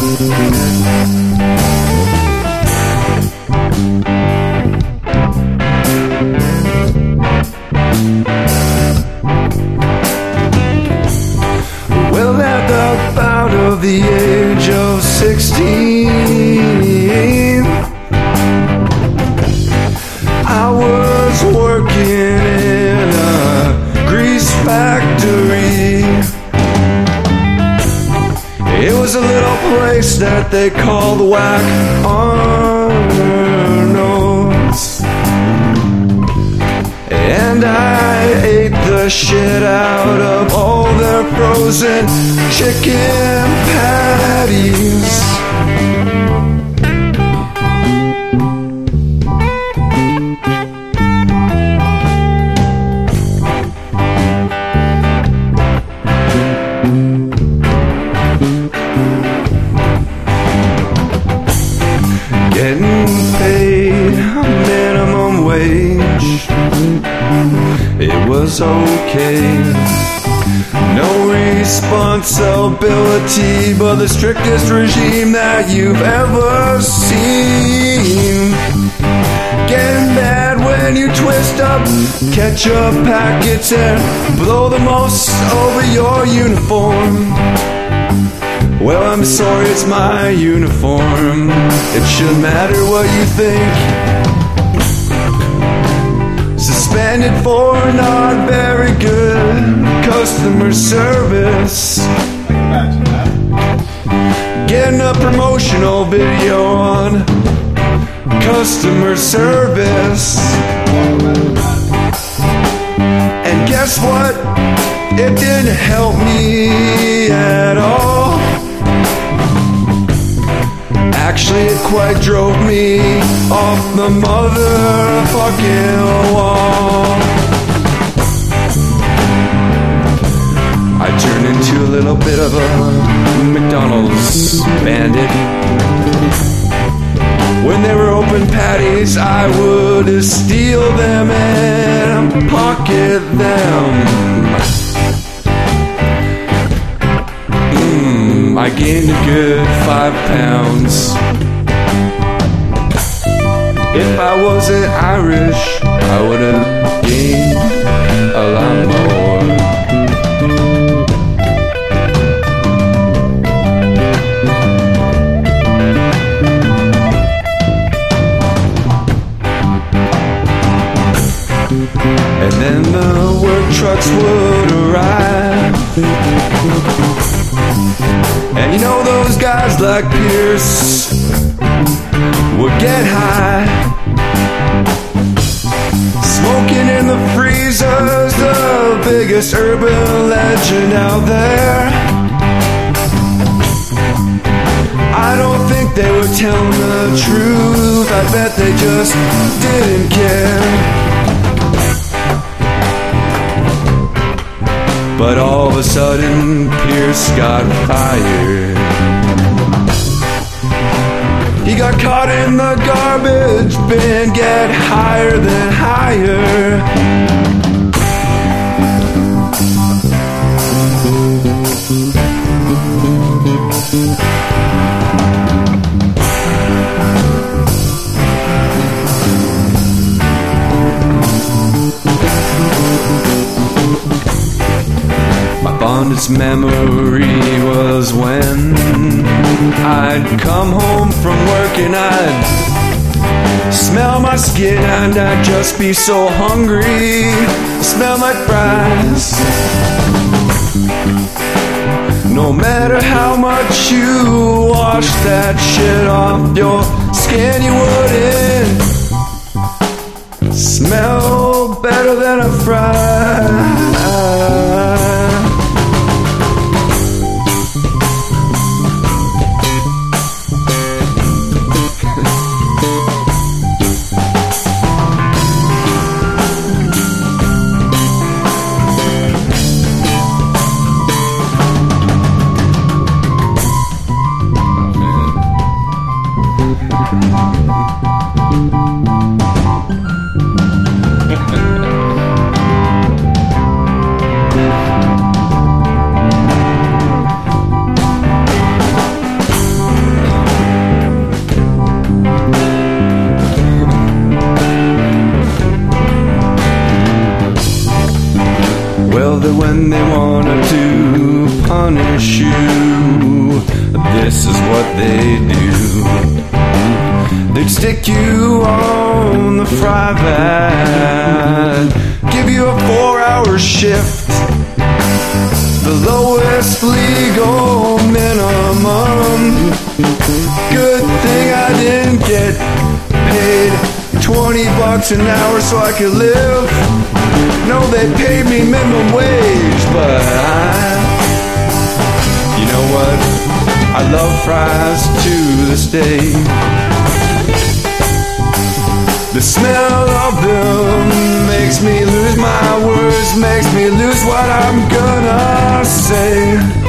Well, at about of the age of 16, I was working in a grease factory. It was a little place that they called Whack Arnold's, and I ate the shit out of all their frozen chicken patties. Getting paid minimum wage, it was okay. No responsibility, but the strictest regime that you've ever seen. Getting mad when you twist up ketchup packets and blow the most over your uniform. Well, I'm sorry, it's my uniform. It shouldn't matter what you think. Suspended for not very good customer service. Getting a promotional video on customer service. And guess what? It didn't help me at all. Actually, it quite drove me off the motherfucking wall. I turned into a little bit of a McDonald's bandit. When they were open patties, I would steal them and pocket them. I gained a good 5 pounds. If I wasn't Irish, I would have gained a lot more. And then the work trucks would arrive. And you know those guys like Pierce would get high, smoking in the freezers, the biggest urban legend out there. I don't think they were telling the truth, I bet they just didn't care. But all of a sudden, Pierce got fired. He got caught in the garbage bin, get higher than higher. Fondest memory was when I'd come home from work and I'd smell my skin and I'd just be so hungry, smell like fries. No matter how much you wash that shit off your skin, you wouldn't smell better than a fry. is what they do. They'd stick you on the fry vat, give you a 4-hour shift, the lowest legal minimum. Good thing I didn't get paid $20 an hour so I could live. No, they paid me minimum wage, but you know what? I love fries to this day. The smell of them makes me lose my words, makes me lose what I'm gonna say.